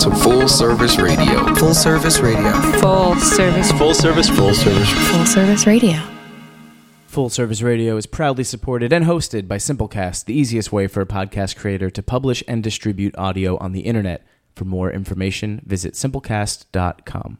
to Full Service Radio. Full Service Radio. Full Service. Full Service. Full Service. Full Service Radio. Full Service Radio is proudly supported and hosted by Simplecast, the easiest way for a podcast creator to publish and distribute audio on the internet. For more information, visit simplecast.com.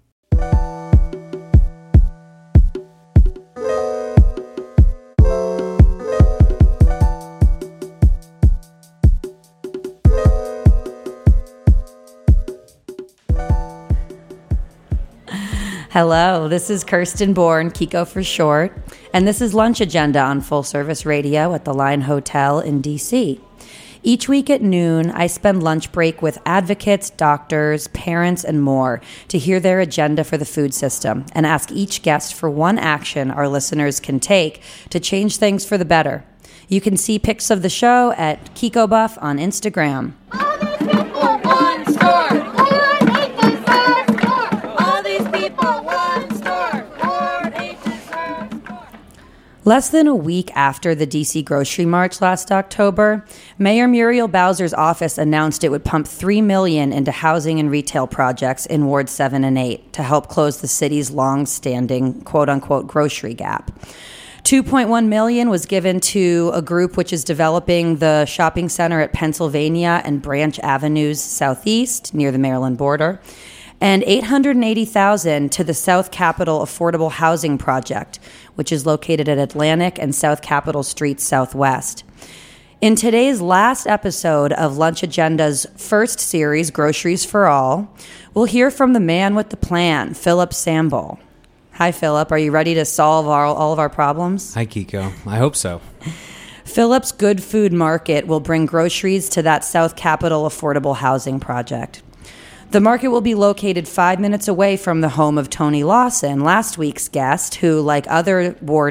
Hello, this is Kirsten Bourne, Kiko for short, and this is Lunch Agenda on Full Service Radio at the Line Hotel in D.C. Each week at noon, I spend lunch break with advocates, doctors, parents, and more to hear their agenda for the food system and ask each guest for one action our listeners can take to change things for the better. You can see pics of the show at Kiko Buff on Instagram. All these people, one store. Lord H's store. All these people, one store. Lord H's store. Less than a week after the D.C. grocery march last October, Mayor Muriel Bowser's office announced it would pump $3 million into housing and retail projects in Ward 7 and 8 to help close the city's long-standing quote-unquote grocery gap. $2.1 million was given to a group which is developing the shopping center at Pennsylvania and Branch Avenues Southeast near the Maryland border, and $880,000 to the South Capitol Affordable Housing Project, which is located at Atlantic and South Capitol Street Southwest. In today's last episode of Lunch Agenda's first series, Groceries for All, we'll hear from the man with the plan, Philip Samboul. Hi, Philip. Are you ready to solve all of our problems? Hi, Kiko. I hope so. Philip's Good Food Market will bring groceries to that South Capitol Affordable Housing Project. The market will be located 5 minutes away from the home of Tony Lawson, last week's guest, who, like others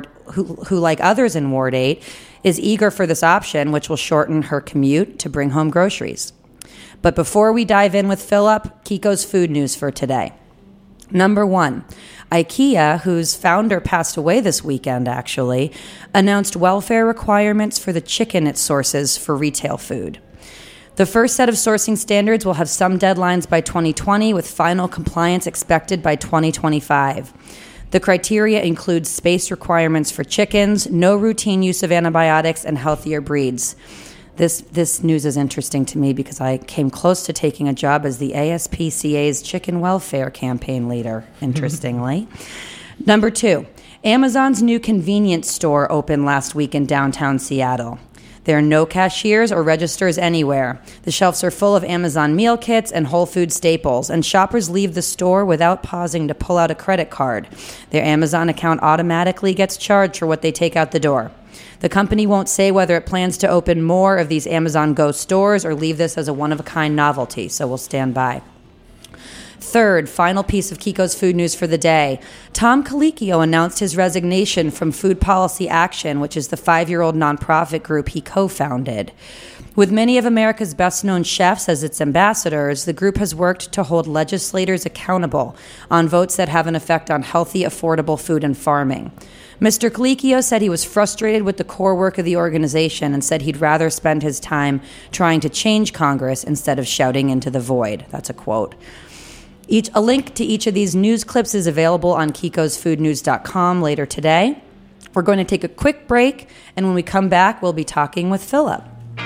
in Ward 8, is eager for this option, which will shorten her commute to bring home groceries. But before we dive in with Philip, Kiko's food news for today. Number 1, IKEA, whose founder passed away this weekend, actually, announced welfare requirements for the chicken it sources for retail food. The first set of sourcing standards will have some deadlines by 2020, with final compliance expected by 2025. The criteria include space requirements for chickens, no routine use of antibiotics, and healthier breeds. This news is interesting to me because I came close to taking a job as the ASPCA's chicken welfare campaign leader, interestingly. Number 2, Amazon's new convenience store opened last week in downtown Seattle. There are no cashiers or registers anywhere. The shelves are full of Amazon meal kits and Whole Food staples, and shoppers leave the store without pausing to pull out a credit card. Their Amazon account automatically gets charged for what they take out the door. The company won't say whether it plans to open more of these Amazon Go stores or leave this as a one-of-a-kind novelty, so we'll stand by. Third, final piece of Kiko's food news for the day. Tom Colicchio announced his resignation from Food Policy Action, which is the 5-year-old nonprofit group he co-founded. With many of America's best-known chefs as its ambassadors, the group has worked to hold legislators accountable on votes that have an effect on healthy, affordable food and farming. Mr. Colicchio said he was frustrated with the core work of the organization and said he'd rather spend his time trying to change Congress instead of shouting into the void. That's a quote. A link to each of these news clips is available on kikosfoodnews.com later today. We're going to take a quick break, and when we come back, we'll be talking with Philip.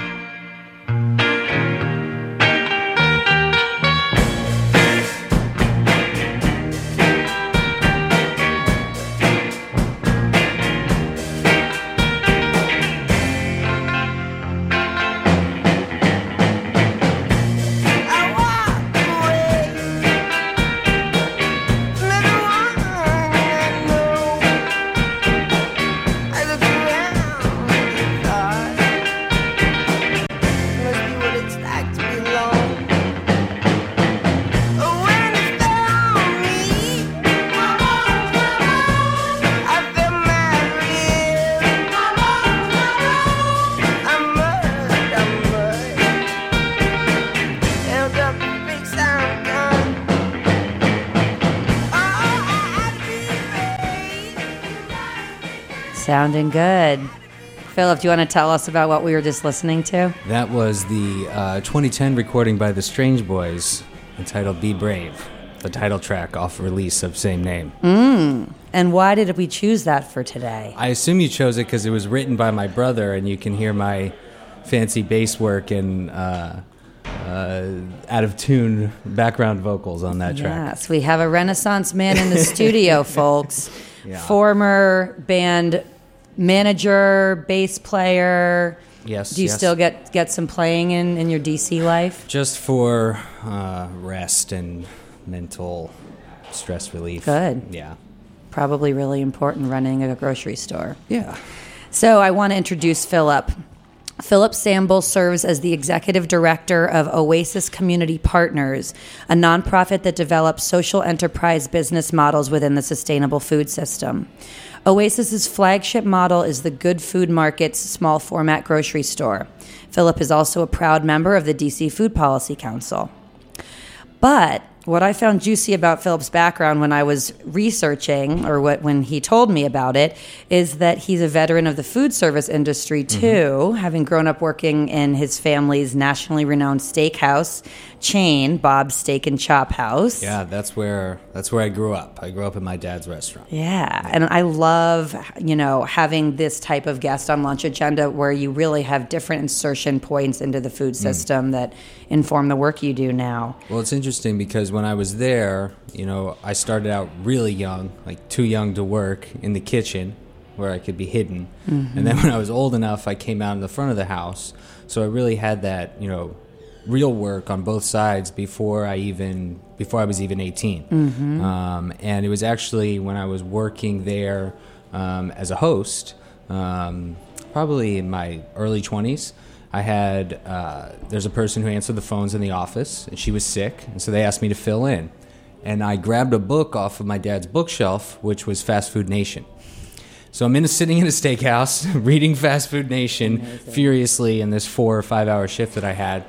Sounding good. Philip, do you want to tell us about what we were just listening to? That was the 2010 recording by the Strange Boys, entitled Be Brave, the title track off release of same name. And why did we choose that for today? I assume you chose it because it was written by my brother, and you can hear my fancy bass work and out-of-tune background vocals on that track. Yes, we have a Renaissance man in the studio, folks. Yeah. Former band manager, bass player. Yes. Do you yes. still get some playing in your DC life? Just for rest and mental stress relief. Good. Yeah. Probably really important running a grocery store. Yeah. So I want to introduce Philip. Philip Samble serves as the executive director of Oasis Community Partners, a nonprofit that develops social enterprise business models within the sustainable food system. Oasis's flagship model is the Good Food Market's small format grocery store. Philip is also a proud member of the DC Food Policy Council. But what I found juicy about Philip's background when I was researching, or when he told me about it, is that he's a veteran of the food service industry too, having grown up working in his family's nationally renowned steakhouse chain, Bob's Steak and Chop House. Yeah, that's where I grew up. I grew up in my dad's restaurant. Yeah, and I love, having this type of guest on Lunch Agenda where you really have different insertion points into the food system that inform the work you do now. Well, it's interesting because when I was there, I started out really young, like too young to work in the kitchen where I could be hidden. And then when I was old enough, I came out in the front of the house. So I really had that, real work on both sides before I was even 18. And it was actually when I was working there as a host, probably in my early 20s, I had, there's a person who answered the phones in the office, and she was sick, and so they asked me to fill in. And I grabbed a book off of my dad's bookshelf, which was Fast Food Nation. So I'm sitting in a steakhouse, reading Fast Food Nation furiously in this 4 or 5 hour shift that I had.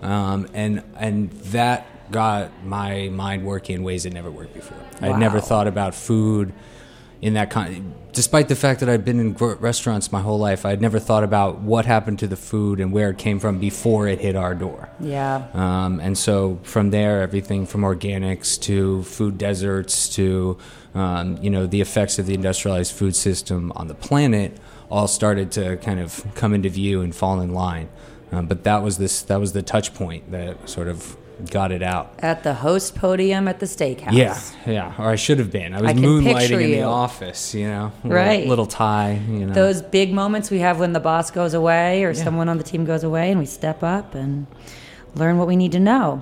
And that got my mind working in ways it never worked before. Wow. I'd never thought about food in that kind. Despite the fact that I'd been in restaurants my whole life, I'd never thought about what happened to the food and where it came from before it hit our door. Yeah. And so from there, everything from organics to food deserts to the effects of the industrialized food system on the planet all started to kind of come into view and fall in line. But that was the touch point that sort of got it out. At the host podium at the steakhouse. Yeah. Or I should have been. I was can moonlighting picture in the you. office, Right. Little tie, Those big moments we have when the boss goes away or someone on the team goes away and we step up and learn what we need to know.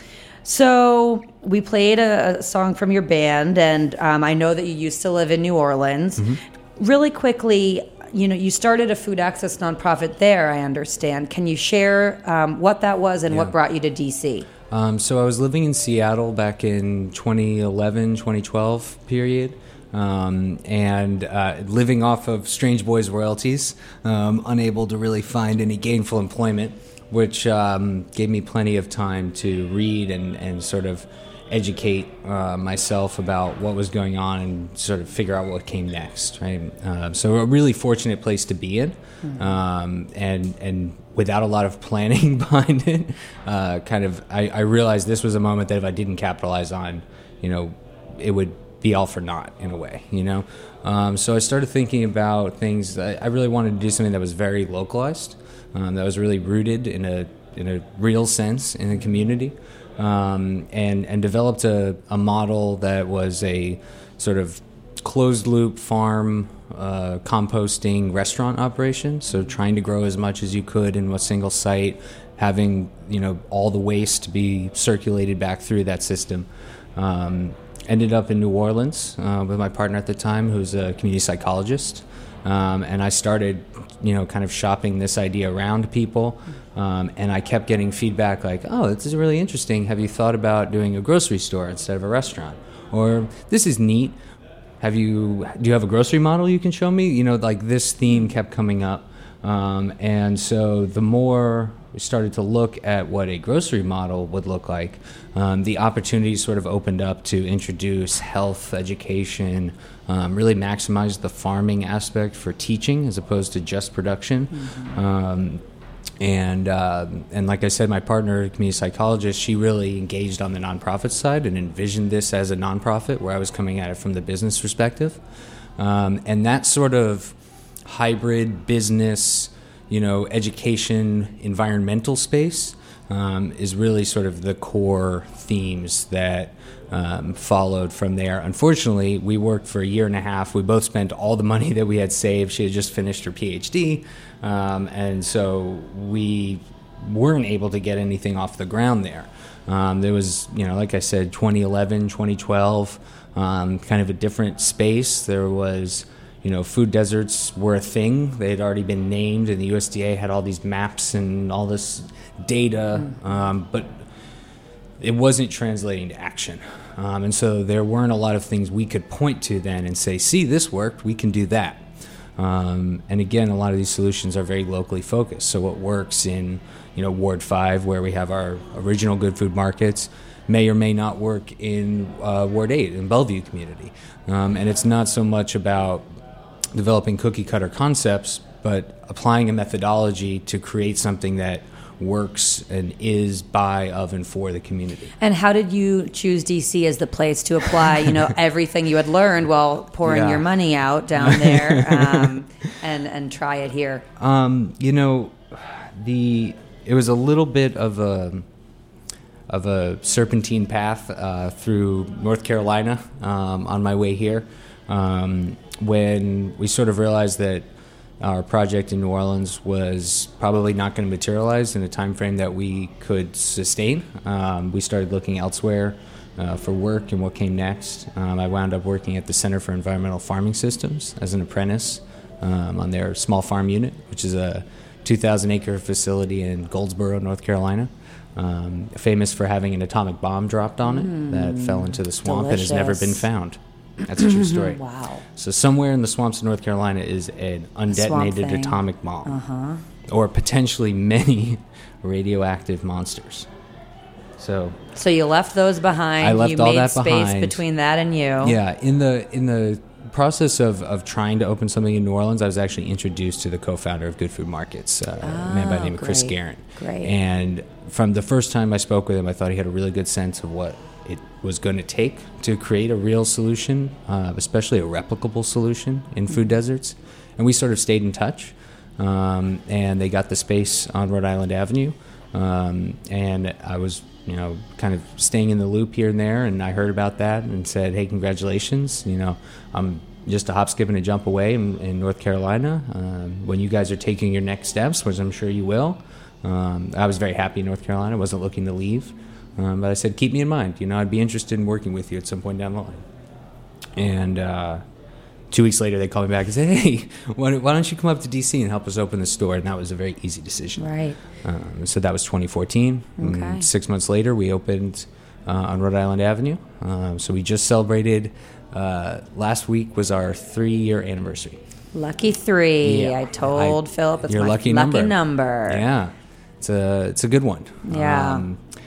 So we played a song from your band, and I know that you used to live in New Orleans. Really quickly, you started a food access nonprofit there, I understand. Can you share what that was and what brought you to D.C.? So I was living in Seattle back in 2011, 2012 period, and living off of Strange Boys royalties, unable to really find any gainful employment, which gave me plenty of time to read and sort of educate myself about what was going on and sort of figure out what came next, right? So a really fortunate place to be in, and without a lot of planning behind it, I realized this was a moment that if I didn't capitalize on, it would be all for naught in a way, So I started thinking about things. I really wanted to do something that was very localized, that was really rooted in a real sense in the community. And developed a model that was a sort of closed-loop farm composting restaurant operation. So trying to grow as much as you could in a single site, having all the waste be circulated back through that system. Ended up in New Orleans with my partner at the time, who's a community psychologist. And I started, kind of shopping this idea around people. And I kept getting feedback like, oh, this is really interesting. Have you thought about doing a grocery store instead of a restaurant? Or this is neat. Do you have a grocery model you can show me? This theme kept coming up. And so the more we started to look at what a grocery model would look like, the opportunities sort of opened up to introduce health, education, really maximize the farming aspect for teaching as opposed to just production. And like I said, my partner, community psychologist, she really engaged on the nonprofit side and envisioned this as a nonprofit, where I was coming at it from the business perspective. And that sort of hybrid business, education, environmental space is really sort of the core themes that followed from there. Unfortunately, we worked for a year and a half. We both spent all the money that we had saved. She had just finished her PhD, and so we weren't able to get anything off the ground there. There was, like I said, 2011, 2012, kind of a different space. There was, food deserts were a thing. They had already been named, and the USDA had all these maps and all this data, but it wasn't translating to action. And so there weren't a lot of things we could point to then and say, see, this worked, we can do that. And again, a lot of these solutions are very locally focused. So what works in, Ward 5, where we have our original Good Food Markets, may or may not work in Ward 8, in Bellevue community. And it's not so much about developing cookie-cutter concepts, but applying a methodology to create something that works and is by, of, and for the community. And how did you choose DC as the place to apply, everything you had learned while pouring your money out down there, and try it here? It was a little bit of a serpentine path through North Carolina on my way here, when we sort of realized that our project in New Orleans was probably not going to materialize in a time frame that we could sustain. We started looking elsewhere for work and what came next. I wound up working at the Center for Environmental Farming Systems as an apprentice on their small farm unit, which is a 2,000-acre facility in Goldsboro, North Carolina, famous for having an atomic bomb dropped on it that fell into the swamp and has never been found. That's a true story. Wow. So somewhere in the swamps of North Carolina is an undetonated atomic bomb, or potentially many radioactive monsters. So you left those behind. I left you all made that space behind. Between that and you. Yeah, in the process of trying to open something in New Orleans, I was actually introduced to the co-founder of Good Food Markets, a man by the name of Chris Guerin. Great. And from the first time I spoke with him, I thought he had a really good sense of what it was going to take to create a real solution, especially a replicable solution in food deserts. And we sort of stayed in touch, and they got the space on Rhode Island Avenue. And I was, kind of staying in the loop here and there, and I heard about that and said, hey, congratulations. I'm just a hop, skip, and a jump away in North Carolina. When you guys are taking your next steps, which I'm sure you will, I was very happy in North Carolina. I wasn't looking to leave. But I said, keep me in mind. I'd be interested in working with you at some point down the line. And 2 weeks later, they called me back and said, hey, why don't you come up to D.C. and help us open the store? And that was a very easy decision. Right. So that was 2014. Okay. 6 months later, we opened on Rhode Island Avenue. So we just celebrated, last week was our 3-year anniversary. Lucky 3. Yeah. I told Philip it's your my lucky number. Yeah. It's a good one. Yeah.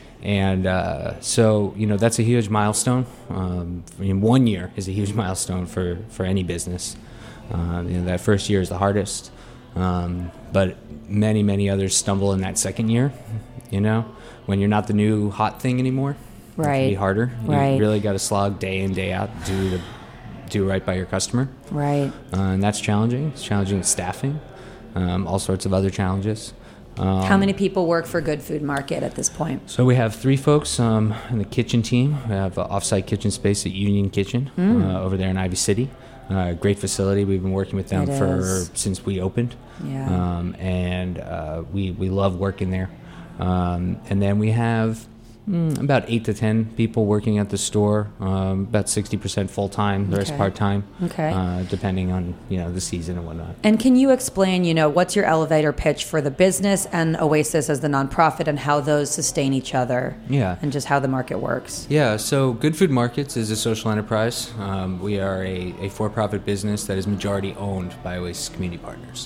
So, that's a huge milestone. 1 year is a huge milestone for any business. That first year is the hardest. But many, many others stumble in that second year, when you're not the new hot thing anymore. Right. It can be harder. Right. You really got to slog day in, day out, do right by your customer. Right. And that's challenging. It's challenging with staffing, all sorts of other challenges. How many people work for Good Food Market at this point? So we have 3 folks in the kitchen team. We have an off-site kitchen space at Union Kitchen over there in Ivy City. Great facility. We've been working with them since we opened. Yeah. We love working there. And then we have about 8 to 10 people working at the store, about 60% full-time, the rest part-time, depending on, the season and whatnot. And can you explain, what's your elevator pitch for the business and Oasis as the nonprofit and how those sustain each other? Yeah. And just how the market works? Yeah, so Good Food Markets is a social enterprise. We are a for-profit business that is majority owned by Oasis Community Partners.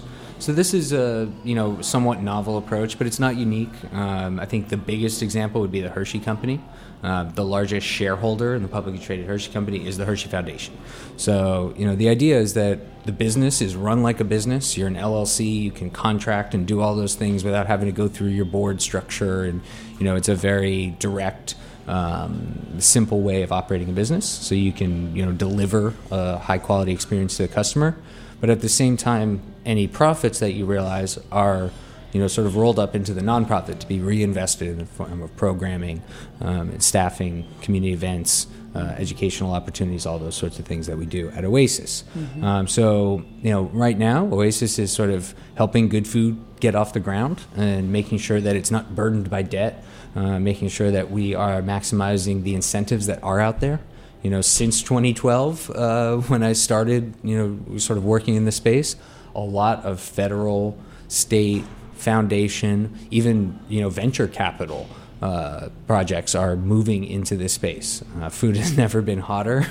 So this is a somewhat novel approach, but it's not unique. I think the biggest example would be the Hershey Company. The largest shareholder in the publicly traded Hershey Company is the Hershey Foundation. So the idea is that the business is run like a business. You're an LLC. You can contract and do all those things without having to go through your board structure, and it's a very direct, simple way of operating a business. So you can deliver a high quality experience to the customer, but at the same time, any profits that you realize are sort of rolled up into the nonprofit to be reinvested in the form of programming, and staffing, community events, educational opportunities, all those sorts of things that we do at Oasis. So right now, Oasis is sort of helping good food get off the ground and making sure that it's not burdened by debt, making sure that we are maximizing the incentives that are out there. Since 2012, when I started, sort of working in the space, a lot of federal, state, foundation, even venture capital projects are moving into this space. Food has never been hotter,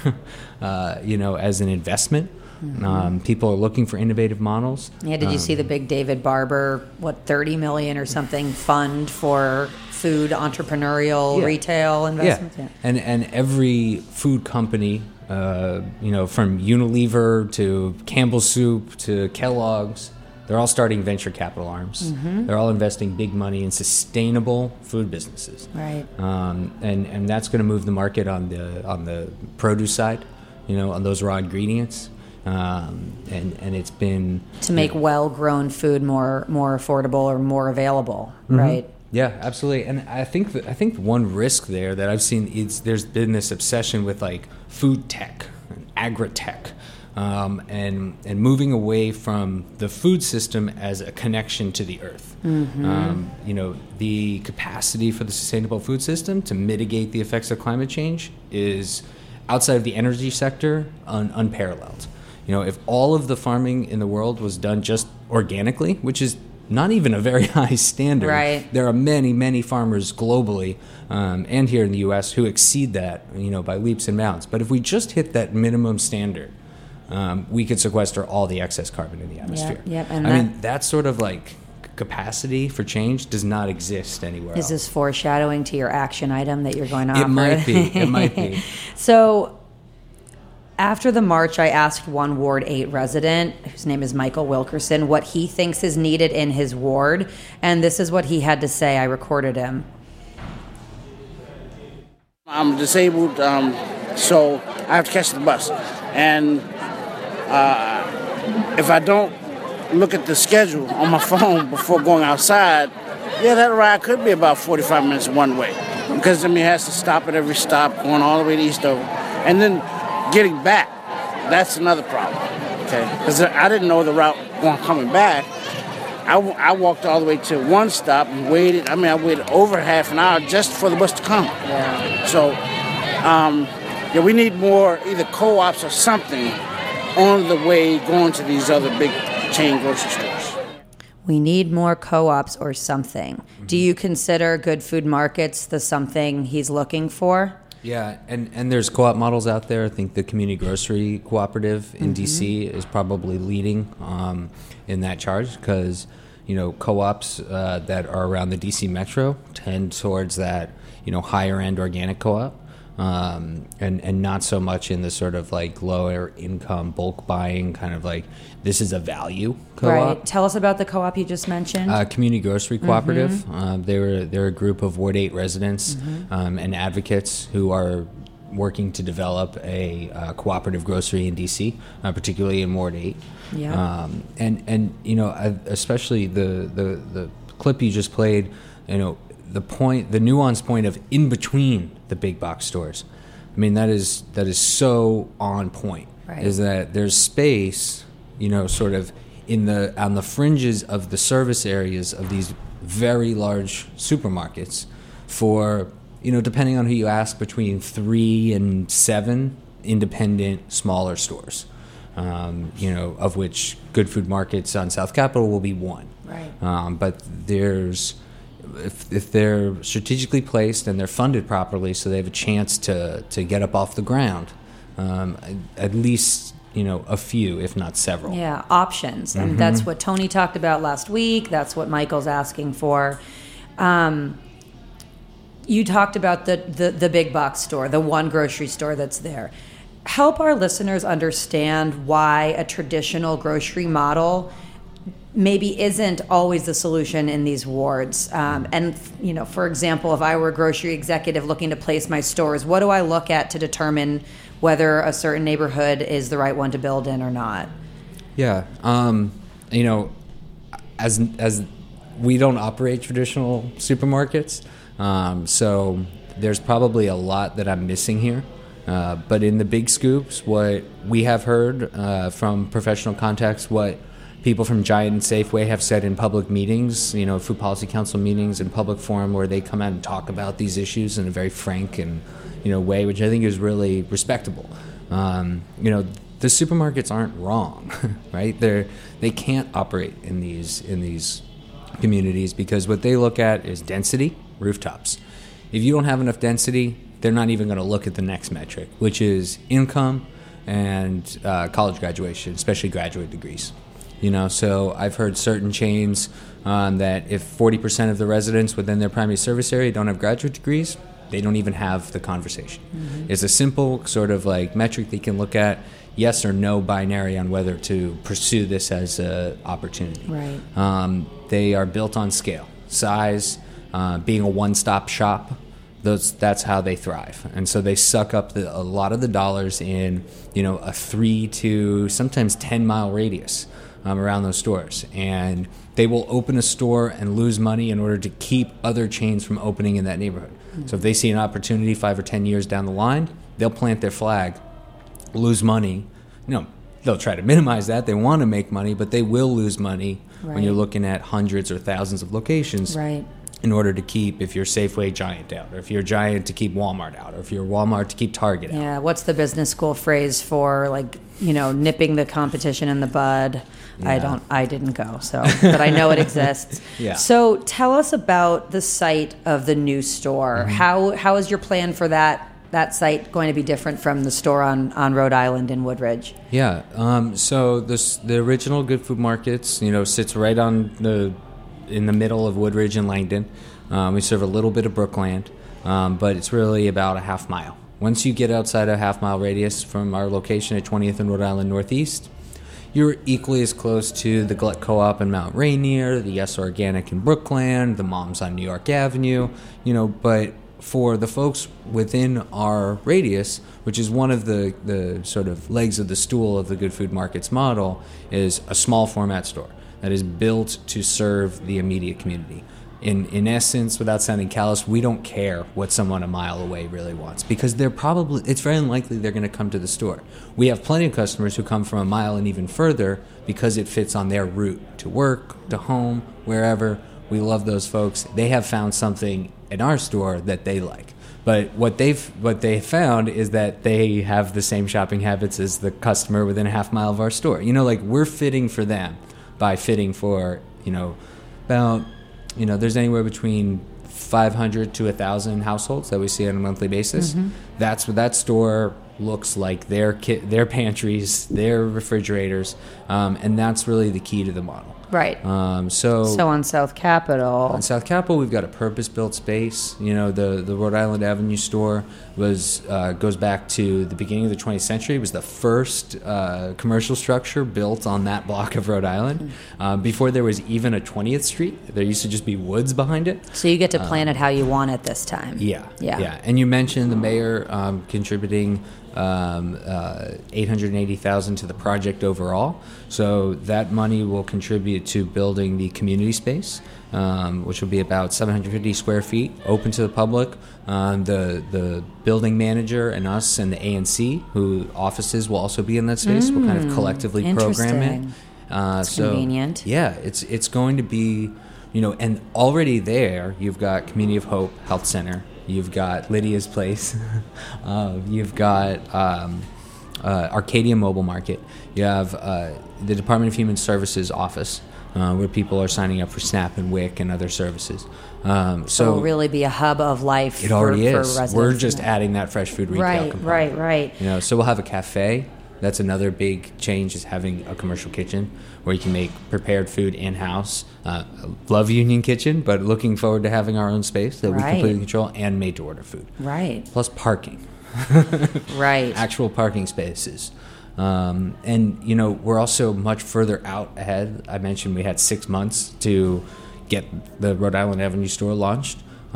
as an investment. People are looking for innovative models. Yeah, did you see the big David Barber, $30 million or something fund for food entrepreneurial retail investments? Yeah. And every food company, from Unilever to Campbell's Soup to Kellogg's, they're all starting venture capital arms. They're all investing big money in sustainable food businesses. Right. And that's going to move the market on the produce side, on those raw ingredients. And it's been to make well-grown food more affordable or more available, right? Yeah, absolutely. And I think one risk there that I've seen is there's been this obsession with like food tech and agri-tech. And moving away from the food system as a connection to the earth. The capacity for the sustainable food system to mitigate the effects of climate change is, outside of the energy sector, unparalleled. If all of the farming in the world was done just organically, which is not even a very high standard. Right. There are many, many farmers globally and here in the U.S. who exceed that, by leaps and bounds. But if we just hit that minimum standard, we could sequester all the excess carbon in the atmosphere. Yep. And I mean, that sort of like capacity for change does not exist anywhere else. Is this foreshadowing to your action item that you're going to offer? It might be. So after the march, I asked one Ward 8 resident, whose name is Michael Wilkerson, what he thinks is needed in his ward. And this is what he had to say. I recorded him. I'm disabled, so I have to catch the bus. And if I don't look at the schedule on my phone before going outside, that ride could be about 45 minutes one way. Because, it has to stop at every stop, going all the way to Eastover. And then getting back, that's another problem, okay? Because I didn't know the route coming back. I walked all the way to one stop and waited. I waited over half an hour just for the bus to come. Yeah. So, we need more either co-ops or something on the way going to these other big chain grocery stores. We need more co-ops or something. Do you consider Good Food Markets the something he's looking for? Yeah, and there's co-op models out there. I think the Community Grocery Cooperative in D.C. is probably leading in that charge because, co-ops that are around the D.C. metro tend towards that, higher-end organic co-op. And not so much in the sort of like lower income bulk buying kind of like this is a value co-op. Right. Tell us about the co-op you just mentioned. Community Grocery Cooperative. They're a group of Ward 8 residents and advocates who are working to develop a cooperative grocery in D.C., particularly in Ward 8. Yeah. Especially the clip you just played, the nuanced point of in between the big box stores. I mean, that is so on point. Right. Is that there's space, sort of on the fringes of the service areas of these very large supermarkets for, depending on who you ask, between 3 and 7 independent smaller stores. Of which Good Food Markets on South Capitol will be one. Right. But there's if they're strategically placed and they're funded properly so they have a chance to get up off the ground, at least a few, if not several. Yeah, options. And that's what Tony talked about last week. That's what Michael's asking for. You talked about the big box store, the one grocery store that's there. Help our listeners understand why a traditional grocery model maybe isn't always the solution in these wards. And, for example, if I were a grocery executive looking to place my stores, what do I look at to determine whether a certain neighborhood is the right one to build in or not? Yeah. As we don't operate traditional supermarkets, so there's probably a lot that I'm missing here. But in the big scoops, what we have heard from professional contacts, what people from Giant and Safeway have said in public meetings, Food Policy Council meetings and public forum where they come out and talk about these issues in a very frank and way, which I think is really respectable. The supermarkets aren't wrong, right? They can't operate in these communities because what they look at is density, rooftops. If you don't have enough density, they're not even going to look at the next metric, which is income and college graduation, especially graduate degrees. So I've heard certain chains that if 40% of the residents within their primary service area don't have graduate degrees, they don't even have the conversation. It's a simple sort of like metric they can look at, yes or no binary on whether to pursue this as an opportunity. Right. They are built on scale, size, being a one-stop shop. That's how they thrive, and so they suck up a lot of the dollars in a 3 to sometimes 10-mile radius around those stores, and they will open a store and lose money in order to keep other chains from opening in that neighborhood. So if they see an opportunity 5 or 10 years down the line, they'll plant their flag, lose money. They'll try to minimize that. They want to make money, but they will lose money when you're looking at hundreds or thousands of locations. Right. In order to keep, if you're Safeway, Giant out, or if you're Giant to keep Walmart out, or if you're Walmart to keep Target out. Yeah, what's the business school phrase for nipping the competition in the bud? Yeah. I didn't go, but I know it exists. Yeah. So tell us about the site of the new store. How is your plan for that site going to be different from the store on Rhode Island in Woodridge? Yeah. So the original Good Food Markets, sits right in the middle of Woodridge and Langdon. We serve a little bit of Brookland, but it's really about a half mile. Once you get outside a half-mile radius from our location at 20th and Rhode Island Northeast, you're equally as close to the Glut Co-op in Mount Rainier, the Yes Organic in Brookland, the Moms on New York Avenue, but for the folks within our radius, which is one of the sort of legs of the stool of the Good Food Markets model, is a small format store that is built to serve the immediate community. In essence, without sounding callous, we don't care what someone a mile away really wants because it's very unlikely they're going to come to the store. We have plenty of customers who come from a mile and even further because it fits on their route to work, to home, wherever. We love those folks. They have found something in our store that they like. But what they found is that they have the same shopping habits as the customer within a half mile of our store. We're fitting for them by fitting for, about, there's anywhere between 500 to 1,000 households that we see on a monthly basis. That's what that store looks like, their pantries, their refrigerators, and that's really the key to the model. Right. So on South Capitol. On South Capitol, we've got a purpose-built space. The Rhode Island Avenue store goes back to the beginning of the 20th century. It was the first commercial structure built on that block of Rhode Island. Before there was even a 20th Street, there used to just be woods behind it. So you get to plan it how you want it this time. Yeah. And you mentioned the mayor contributing $880,000 to the project overall. So that money will contribute to building the community space, which will be about 750 square feet, open to the public. The building manager and us and the ANC, who offices will also be in that space, will kind of collectively program it. It's convenient. Yeah, it's going to be, and already there you've got Community of Hope Health Center. You've got Lydia's Place. You've got Arcadia Mobile Market. You have the Department of Human Services office, where people are signing up for SNAP and WIC and other services. So it'll really be a hub of life. It already for is. residents. We're just adding that fresh food retail component. Right. So we'll have a cafe. That's another big change, is having a commercial kitchen where you can make prepared food in-house. Love Union Kitchen, but looking forward to having our own space that we Right. completely control, and made-to-order food. Right. Plus parking. Right. Actual parking spaces. And, you know, we're also much further out ahead. I mentioned we had 6 months to get the Rhode Island Avenue store launched.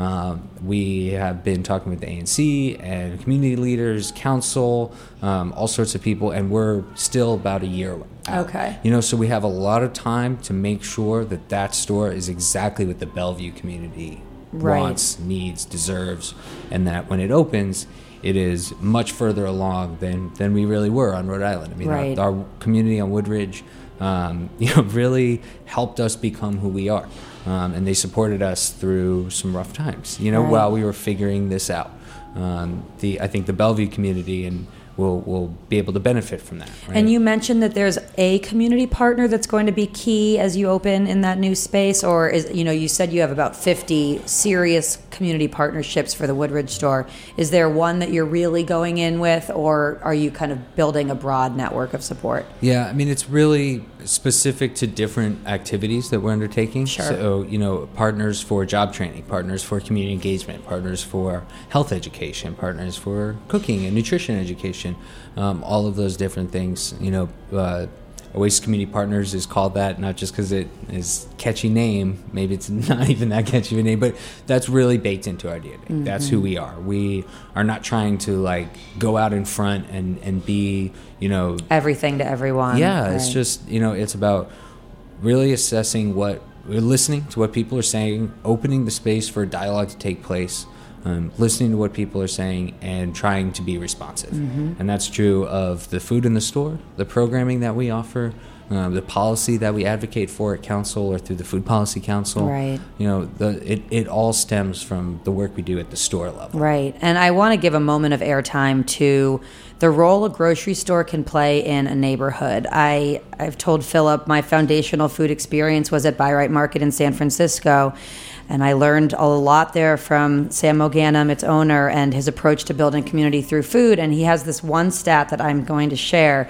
We have been talking with the ANC and community leaders, council, all sorts of people, and we're still about a year out. Okay. You know, so we have a lot of time to make sure that that store is exactly what the Bellevue community Right. wants, needs, deserves, and that when it opens, it is much further along than we really were on Rhode Island. I mean, Right. our community on Woodridge, you know, really helped us become who we are, and they supported us through some rough times. You know, Right. while we were figuring this out. I think the Bellevue community and will be able to benefit from that. Right? And you mentioned that there's a community partner that's going to be key as you open in that new space, or is, you know, you said you have about 50 serious community partnerships for the Woodridge store. Is there one that you're really going in with, or are you kind of building a broad network of support? Yeah, I mean, it's really specific to different activities that we're undertaking. Sure. So, you know, partners for job training, partners for community engagement, partners for health education, partners for cooking and nutrition education, all of those different things. You know, Oasis Community Partners is called that, not just because it is a catchy name. Maybe it's not even that catchy of a name, but that's really baked into our DNA. Mm-hmm. That's who we are. We are not trying to, like, go out in front and be, you know, Everything to everyone. yeah, it's Right. just, you know, it's about really assessing we're listening to what people are saying, opening the space for dialogue to take place, listening to what people are saying, and trying to be responsive. Mm-hmm. And that's true of the food in the store, the programming that we offer, the policy that we advocate for at council or through the Food Policy Council. Right. You know, it all stems from the work we do at the store level. Right. And I want to give a moment of airtime to the role a grocery store can play in a neighborhood. I've told Philip my foundational food experience was at Buy Right Market in San Francisco, and I learned a lot there from Sam Moganum, its owner, and his approach to building community through food. And he has this one stat that I'm going to share.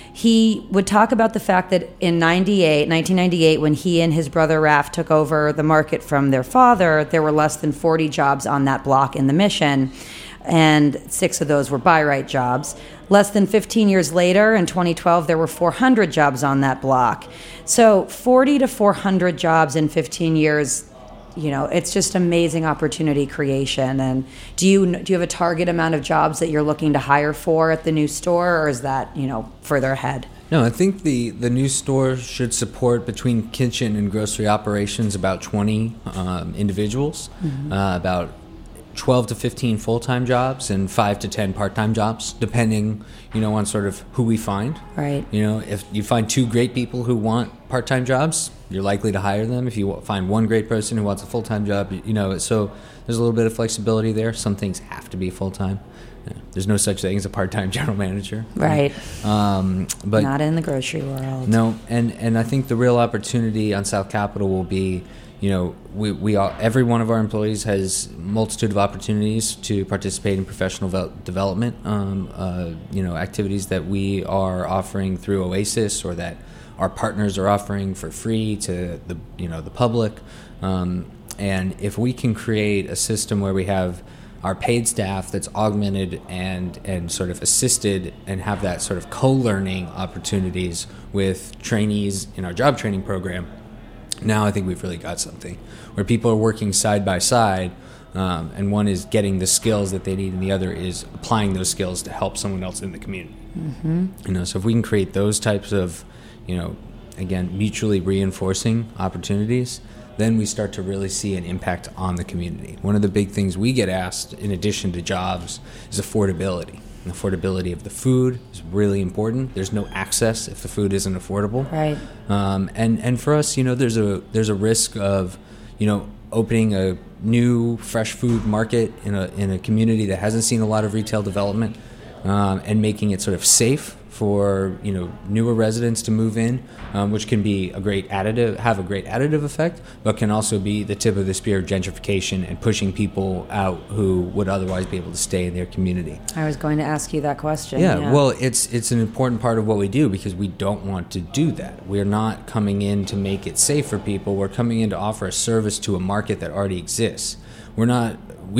He would talk about the fact that in 1998, when he and his brother Raph took over the market from their father, there were less than 40 jobs on that block in the Mission, and 6 of those were Buy Right jobs. Less than 15 years later, in 2012, there were 400 jobs on that block. So 40 to 400 jobs in 15 years. You know, it's just amazing opportunity creation. And do you have a target amount of jobs that you're looking to hire for at the new store, or is that, you know, further ahead? No, I think the new store should support between kitchen and grocery operations about 20 individuals, about 12 to 15 full-time jobs and 5 to 10 part-time jobs, depending, you know, on sort of who we find. Right. You know, if you find 2 great people who want part-time jobs, you're likely to hire them. If you find 1 great person who wants a full-time job, you know, so there's a little bit of flexibility there. Some things have to be full-time. There's no such thing as a part-time general manager. Right. But Not in the grocery world. no, and I think the real opportunity on South Capitol will be, you know, we all, every one of our employees has a multitude of opportunities to participate in professional development, you know, activities that we are offering through Oasis or that our partners are offering for free to the, you know, the public. And if we can create a system where we have our paid staff that's augmented and sort of assisted and have that sort of co-learning opportunities with trainees in our job training program, now I think we've really got something where people are working side by side, and one is getting the skills that they need and the other is applying those skills to help someone else in the community. Mm-hmm. You know, so if we can create those types of, you know, again, mutually reinforcing opportunities, then we start to really see an impact on the community. One of the big things we get asked, in addition to jobs, is affordability. And affordability of the food is really important. There's no access if the food isn't affordable. Right. And for us, you know, there's a risk of, you know, opening a new fresh food market in a community that hasn't seen a lot of retail development, and making it sort of safe for newer residents to move in, which can be have a great additive effect, but can also be the tip of the spear of gentrification and pushing people out who would otherwise be able to stay in their community. I was going to ask you that question. Yeah, well, it's an important part of what we do because we don't want to do that. We're not coming in to make it safe for people. We're coming in to offer a service to a market that already exists. Our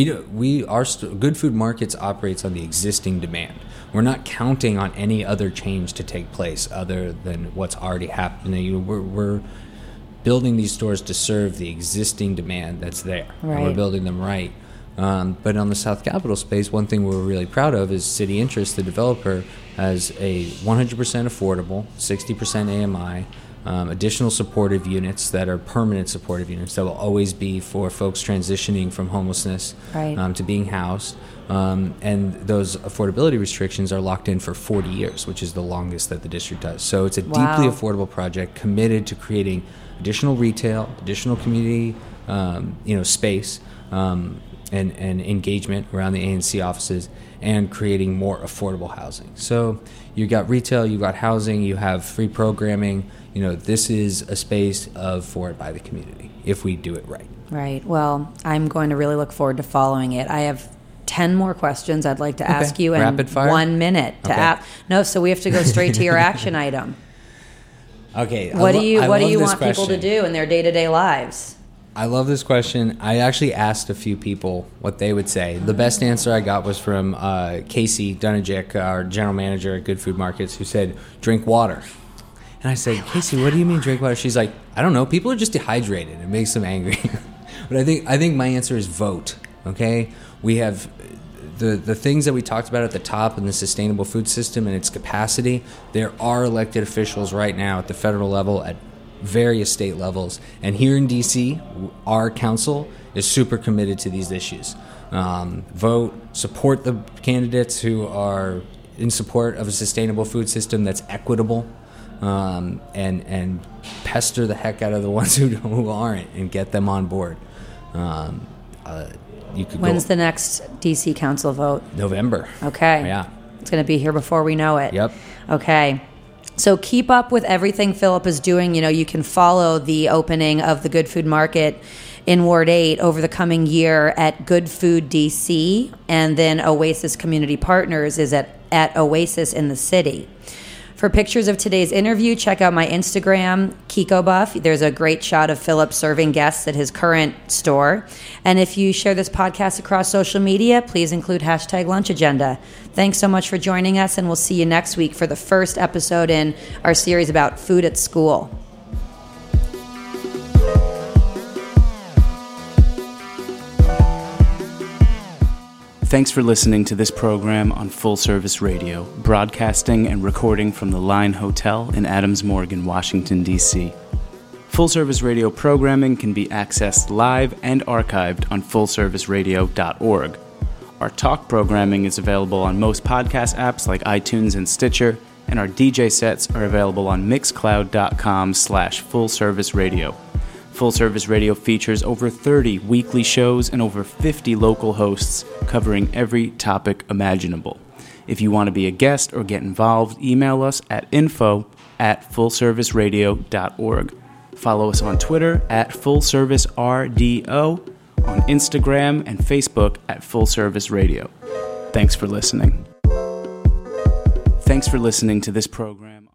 Good Food Markets operates on the existing demand. We're not counting on any other change to take place other than what's already happening. We're building these stores to serve the existing demand that's there. Right. And we're building them right. But on the South Capitol space, one thing we're really proud of is City Interest, the developer, has a 100% affordable, 60% AMI, additional supportive units that are permanent supportive units that will always be for folks transitioning from homelessness to being housed. And those affordability restrictions are locked in for 40 years, which is the longest that the district does. So it's a deeply affordable project committed to creating additional retail, additional community space, and engagement around the ANC offices, and creating more affordable housing. So you got retail, you got housing, you have free programming. This is a space for it by the community if we do it right. Right. Well, I'm going to really look forward to following it. I have 10 more questions I'd like to ask you in rapid fire? 1 minute to ask. No, so we have to go straight to your action item. Okay. What do you want people to do in their day-to-day lives? I love this question. I actually asked a few people what they would say. The best answer I got was from Casey Dunajic, our general manager at Good Food Markets, who said, drink water. And I said, Casey, what do you mean drink water? She's like, I don't know. People are just dehydrated. It makes them angry. But I think my answer is vote, okay? We have the things that we talked about at the top in the sustainable food system and its capacity. There are elected officials right now at the federal level, at various state levels. And here in D.C., our council is super committed to these issues. Vote, support the candidates who are in support of a sustainable food system that's equitable, and pester the heck out of the ones who aren't and get them on board. When's the next D.C. council vote? November. Okay. Yeah. It's going to be here before we know it. Yep. Okay. So keep up with everything Philip is doing. You can follow the opening of the Good Food Market in Ward 8 over the coming year at Good Food DC, and then Oasis Community Partners is at Oasis in the city. For pictures of today's interview, check out my Instagram, Kiko Buff. There's a great shot of Philip serving guests at his current store. And if you share this podcast across social media, please include #LunchAgenda. Thanks so much for joining us, and we'll see you next week for the first episode in our series about food at school. Thanks for listening to this program on Full Service Radio, broadcasting and recording from the Line Hotel in Adams Morgan, Washington, D.C. Full Service Radio programming can be accessed live and archived on fullserviceradio.org. Our talk programming is available on most podcast apps like iTunes and Stitcher, and our DJ sets are available on mixcloud.com/fullserviceradio. Full Service Radio features over 30 weekly shows and over 50 local hosts covering every topic imaginable. If you want to be a guest or get involved, email us at info@fullserviceradio.org. Follow us on Twitter at FullServiceRDO, on Instagram and Facebook at Full Service Radio. Thanks for listening. Thanks for listening to this program.